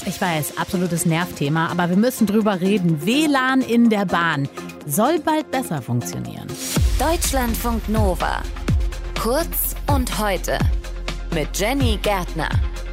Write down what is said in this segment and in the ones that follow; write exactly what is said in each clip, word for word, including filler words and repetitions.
Ich weiß, absolutes Nervthema, aber wir müssen drüber reden. W L A N in der Bahn soll bald besser funktionieren. Deutschlandfunk Nova. Kurz und heute mit Jenny Gärtner.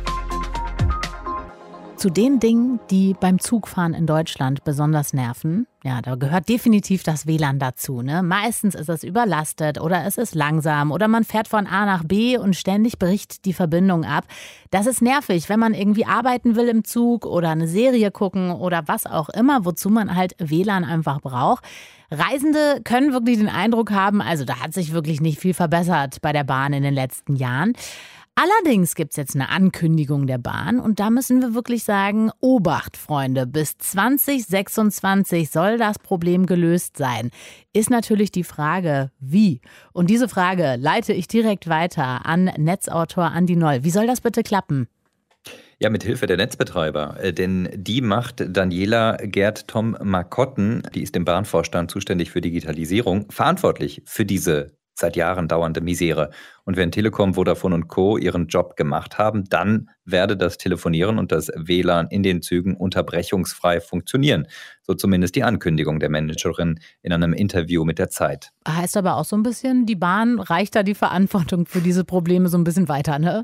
Zu den Dingen, die beim Zugfahren in Deutschland besonders nerven, ja, da gehört definitiv das W L A N dazu, ne? Meistens ist es überlastet oder es ist langsam oder man fährt von A nach B und ständig bricht die Verbindung ab. Das ist nervig, wenn man irgendwie arbeiten will im Zug oder eine Serie gucken oder was auch immer, wozu man halt W L A N einfach braucht. Reisende können wirklich den Eindruck haben, also da hat sich wirklich nicht viel verbessert bei der Bahn in den letzten Jahren. Allerdings gibt es jetzt eine Ankündigung der Bahn und da müssen wir wirklich sagen, Obacht, Freunde, bis zwanzig sechsundzwanzig soll das Problem gelöst sein. Ist natürlich die Frage, wie? Und diese Frage leite ich direkt weiter an Netzautor Andi Noll. Wie soll das bitte klappen? Ja, mit Hilfe der Netzbetreiber, denn die macht Daniela Gerd-Tom-Markotten, die ist im Bahnvorstand zuständig für Digitalisierung, verantwortlich für diese seit Jahren dauernde Misere. Und wenn Telekom, Vodafone und Co. ihren Job gemacht haben, dann werde das Telefonieren und das W L A N in den Zügen unterbrechungsfrei funktionieren. So zumindest die Ankündigung der Managerin in einem Interview mit der Zeit. Heißt aber auch so ein bisschen, die Bahn reicht da die Verantwortung für diese Probleme so ein bisschen weiter, ne?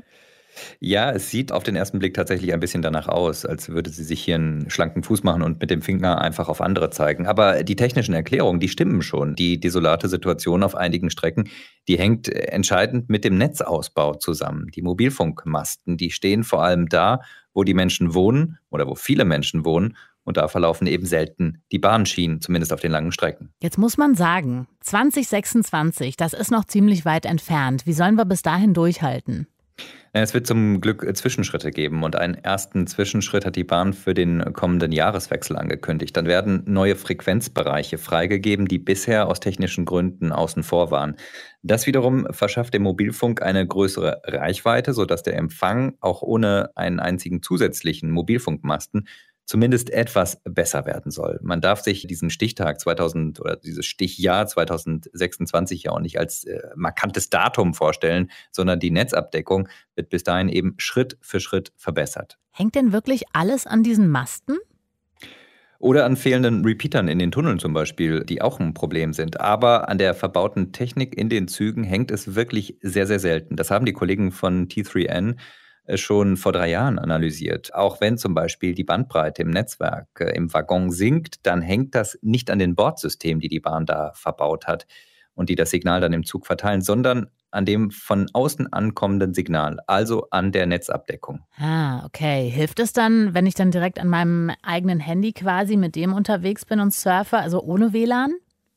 Ja, es sieht auf den ersten Blick tatsächlich ein bisschen danach aus, als würde sie sich hier einen schlanken Fuß machen und mit dem Finger einfach auf andere zeigen. Aber die technischen Erklärungen, die stimmen schon. Die desolate Situation auf einigen Strecken, die hängt entscheidend mit dem Netzausbau zusammen. Die Mobilfunkmasten, die stehen vor allem da, wo die Menschen wohnen oder wo viele Menschen wohnen. Und da verlaufen eben selten die Bahnschienen, zumindest auf den langen Strecken. Jetzt muss man sagen, zwanzig sechsundzwanzig, das ist noch ziemlich weit entfernt. Wie sollen wir bis dahin durchhalten? Es wird zum Glück Zwischenschritte geben und einen ersten Zwischenschritt hat die Bahn für den kommenden Jahreswechsel angekündigt. Dann werden neue Frequenzbereiche freigegeben, die bisher aus technischen Gründen außen vor waren. Das wiederum verschafft dem Mobilfunk eine größere Reichweite, sodass der Empfang auch ohne einen einzigen zusätzlichen Mobilfunkmasten zumindest etwas besser werden soll. Man darf sich diesen Stichtag zweitausend oder dieses Stichjahr zwanzig sechsundzwanzig ja auch nicht als äh, markantes Datum vorstellen, sondern die Netzabdeckung wird bis dahin eben Schritt für Schritt verbessert. Hängt denn wirklich alles an diesen Masten? Oder an fehlenden Repeatern in den Tunneln zum Beispiel, die auch ein Problem sind. Aber an der verbauten Technik in den Zügen hängt es wirklich sehr, sehr selten. Das haben die Kollegen von T drei N schon vor drei Jahren analysiert. Auch wenn zum Beispiel die Bandbreite im Netzwerk äh, im Waggon sinkt, dann hängt das nicht an den Bordsystemen, die die Bahn da verbaut hat und die das Signal dann im Zug verteilen, sondern an dem von außen ankommenden Signal, also an der Netzabdeckung. Ah, okay. Hilft es dann, wenn ich dann direkt an meinem eigenen Handy quasi mit dem unterwegs bin und surfe, also ohne W L A N?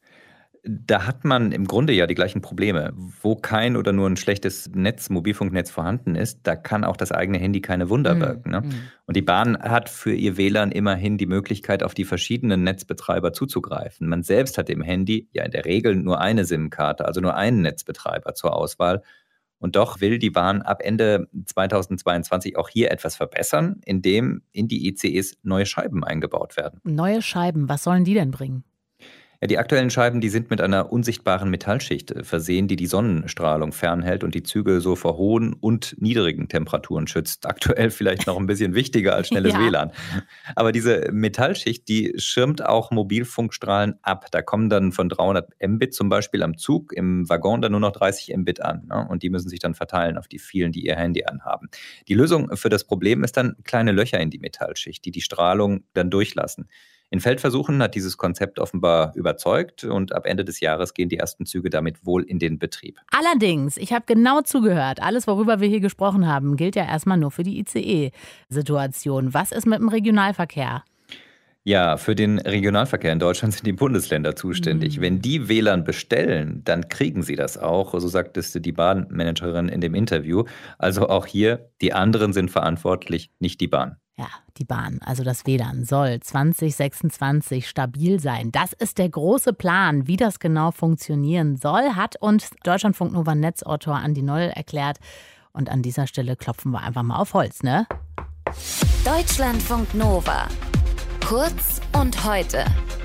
Da hat man im Grunde ja die gleichen Probleme. Wo kein oder nur ein schlechtes Netz, Mobilfunknetz vorhanden ist, da kann auch das eigene Handy keine Wunder Mhm. wirken. Ne? Mhm. Und die Bahn hat für ihr W L A N immerhin die Möglichkeit, auf die verschiedenen Netzbetreiber zuzugreifen. Man selbst hat im Handy ja in der Regel nur eine SIM-Karte, also nur einen Netzbetreiber zur Auswahl. Und doch will die Bahn ab Ende zweitausendzweiundzwanzig auch hier etwas verbessern, indem in die I C Es neue Scheiben eingebaut werden. Neue Scheiben, was sollen die denn bringen? Ja, die aktuellen Scheiben, die sind mit einer unsichtbaren Metallschicht äh, versehen, die die Sonnenstrahlung fernhält und die Züge so vor hohen und niedrigen Temperaturen schützt. Aktuell vielleicht noch ein bisschen wichtiger als schnelles Ja. W L A N. Aber diese Metallschicht, die schirmt auch Mobilfunkstrahlen ab. Da kommen dann von dreihundert Mbit zum Beispiel am Zug, im Waggon dann nur noch dreißig Mbit an. Ne? Und die müssen sich dann verteilen auf die vielen, die ihr Handy anhaben. Die Lösung für das Problem ist dann kleine Löcher in die Metallschicht, die die Strahlung dann durchlassen. In Feldversuchen hat dieses Konzept offenbar überzeugt und ab Ende des Jahres gehen die ersten Züge damit wohl in den Betrieb. Allerdings, ich habe genau zugehört. Alles, worüber wir hier gesprochen haben, gilt ja erstmal nur für die I C E-Situation. Was ist mit dem Regionalverkehr? Ja, für den Regionalverkehr in Deutschland sind die Bundesländer zuständig. Mhm. Wenn die W L A N bestellen, dann kriegen sie das auch, so sagte die Bahnmanagerin in dem Interview. Also auch hier, die anderen sind verantwortlich, nicht die Bahn. Ja, die Bahn, also das W L A N, soll zwanzig sechsundzwanzig stabil sein. Das ist der große Plan. Wie das genau funktionieren soll, hat uns Deutschlandfunk Nova Netzautor Andi Noll erklärt. Und an dieser Stelle klopfen wir einfach mal auf Holz, ne? Deutschlandfunk Nova. Kurz und heute